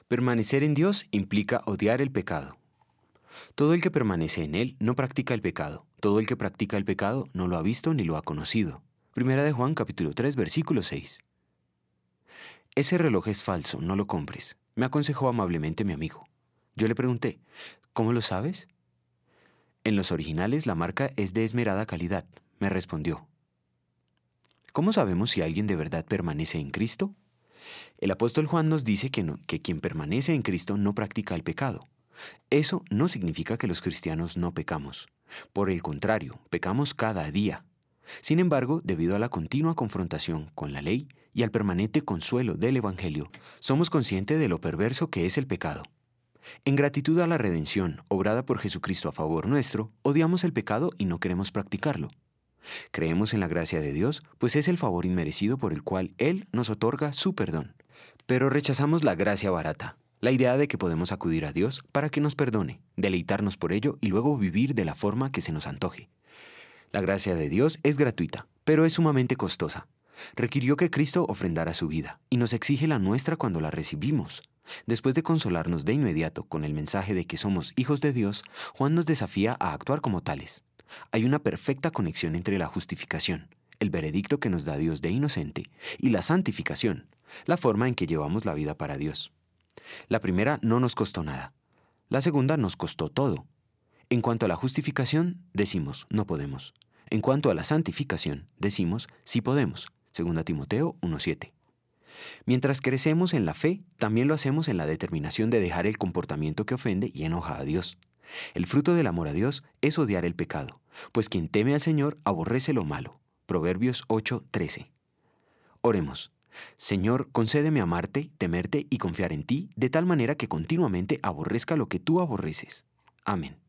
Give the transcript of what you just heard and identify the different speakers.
Speaker 1: Permanecer en Dios implica odiar el pecado. Todo el que permanece en Él no practica el pecado. Todo el que practica el pecado no lo ha visto ni lo ha conocido. Primera de Juan capítulo 3 versículo 6. Ese reloj es falso, no lo compres, me aconsejó amablemente mi amigo. Yo le pregunté, ¿cómo lo sabes? En los originales la marca es de esmerada calidad, me respondió. ¿Cómo sabemos si alguien de verdad permanece en Cristo? El apóstol Juan nos dice que quien permanece en Cristo no practica el pecado. Eso no significa que los cristianos no pecamos. Por el contrario, pecamos cada día. Sin embargo, debido a la continua confrontación con la ley y al permanente consuelo del Evangelio, somos conscientes de lo perverso que es el pecado. En gratitud a la redención obrada por Jesucristo a favor nuestro, odiamos el pecado y no queremos practicarlo. Creemos en la gracia de Dios, pues es el favor inmerecido por el cual Él nos otorga su perdón. Pero rechazamos la gracia barata, la idea de que podemos acudir a Dios para que nos perdone, deleitarnos por ello y luego vivir de la forma que se nos antoje. La gracia de Dios es gratuita, pero es sumamente costosa. Requirió que Cristo ofrendara su vida, y nos exige la nuestra cuando la recibimos. Después de consolarnos de inmediato con el mensaje de que somos hijos de Dios, Juan nos desafía a actuar como tales. Hay una perfecta conexión entre la justificación, el veredicto que nos da Dios de inocente, y la santificación, la forma en que llevamos la vida para Dios. La primera no nos costó nada. La segunda nos costó todo. En cuanto a la justificación, decimos, no podemos. En cuanto a la santificación, decimos, sí podemos. 2 Timoteo 1:7. Mientras crecemos en la fe, también lo hacemos en la determinación de dejar el comportamiento que ofende y enoja a Dios. El fruto del amor a Dios es odiar el pecado, pues quien teme al Señor aborrece lo malo. Proverbios 8:13. Oremos. Señor, concédeme amarte, temerte y confiar en ti, de tal manera que continuamente aborrezca lo que tú aborreces. Amén.